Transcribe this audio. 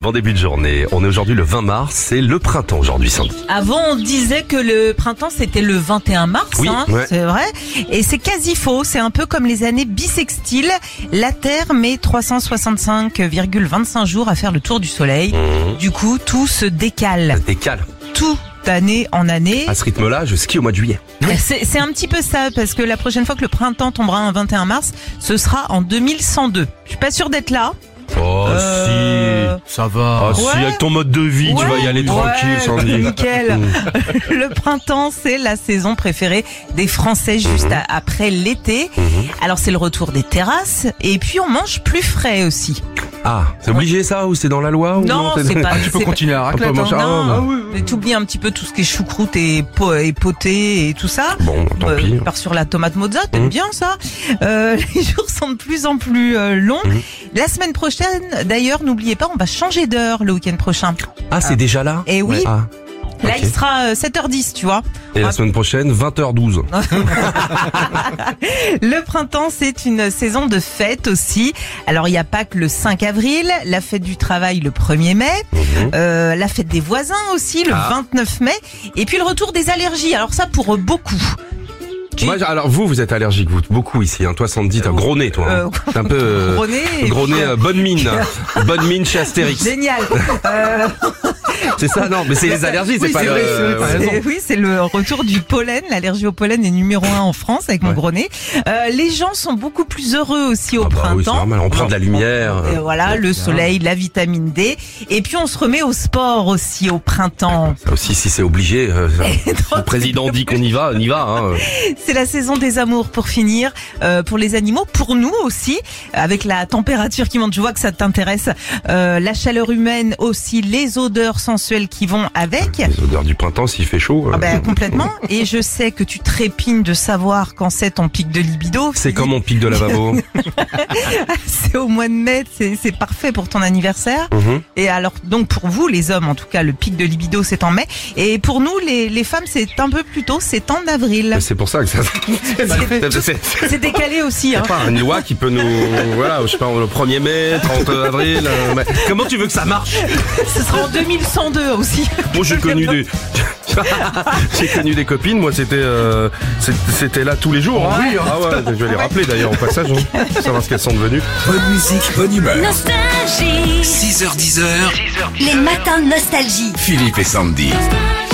Bon début de journée. On est aujourd'hui le 20 mars. C'est le printemps aujourd'hui, Sandy. Avant, on disait que le printemps, c'était le 21 mars, Oui, ouais. c'est vrai. Et c'est quasi faux. C'est un peu comme les années bissextiles. La Terre met 365,25 jours à faire le tour du Soleil. Du coup, tout se décale. Décale. Tout d'année en année. À ce rythme-là, je skie au mois de juillet. C'est un petit peu ça, parce que la prochaine fois que le printemps tombera un 21 mars, ce sera en 2102. Je suis pas sûre d'être là. Oh si, Ça va. Ah si, Ouais. avec ton mode de vie, tu vas y aller tranquille, Sandy. Nickel. Le printemps, c'est la saison préférée des Français juste après l'été. Alors c'est le retour des terrasses et puis on mange plus frais aussi. Ah, c'est obligé ça ou c'est dans la loi ou Non, t'es- c'est pas. Tu peux c'est continuer à On peut raclette. manger- hein. Ah, Non, mais t'oublies un petit peu tout ce qui est choucroute et poté et tout ça. Bon, tant pis. Part sur la tomate mozza, t'aimes bien ça. Les jours sont de plus en plus longs. La semaine prochaine, d'ailleurs, n'oubliez pas, on va changer d'heure le week-end prochain. Ah, c'est déjà là. Et oui, Ah. là ok. il sera 7h10, tu vois. Et la semaine prochaine, 20h12. Le printemps, c'est une saison de fête aussi. Alors, il n'y a pas que le 5 avril, la fête du travail le 1er mai, la fête des voisins aussi le 29 mai, et puis le retour des allergies. Alors ça, pour beaucoup. Moi, alors vous êtes allergique, vous, beaucoup ici. Hein. Toi, Sandy, t'as gros nez, toi. Hein. T'es un peu Gros nez. bonne mine. Bonne mine chez Astérix. Génial. C'est ça, non, mais c'est les allergies, c'est Oui, pas c'est le... vrai, c'est vrai, t'as ouais. raison. Oui, c'est le retour du pollen. L'allergie au pollen est numéro 1 en France avec mon gros nez. Les gens sont beaucoup plus heureux aussi au Ah bah oui, c'est printemps. normal, on prend de la lumière. Et voilà, le soleil, la vitamine D. Et puis on se remet au sport aussi au printemps. Ça aussi, si c'est obligé, le président dit qu'on y va, on y va. Hein. C'est la saison des amours pour finir, pour les animaux, pour nous aussi, avec la température qui monte. Je vois que ça t'intéresse. La chaleur humaine aussi, les odeurs sensuelles qui vont avec. Les odeurs du printemps, s'il fait chaud. Ah ben, complètement. Et je sais que tu trépignes de savoir quand c'est ton pic de libido. C'est comme mon pic de lavabo. C'est au mois de mai, c'est parfait pour ton anniversaire. Et alors, donc pour vous, les hommes, en tout cas, le pic de libido, c'est en mai. Et pour nous, les femmes, c'est un peu plus tôt, c'est en avril. C'est pour ça que ça... C'est C'est décalé aussi, hein. pas une loi qui peut nous... Voilà, je sais pas, le 1er mai, 30 avril... mais comment tu veux que ça marche? Ce sera en 2102 aussi. Moi, j'ai connu des... J'ai connu des copines, moi c'était là tous les jours. Hein. Oui, hein. Ah ouais, je vais les rappeler d'ailleurs au passage, hein, pour savoir ce qu'elles sont devenues. Bonne musique, bonne humeur. Nostalgie. 6h10, Les matins de nostalgie. Philippe et Sandy. Nostalgie.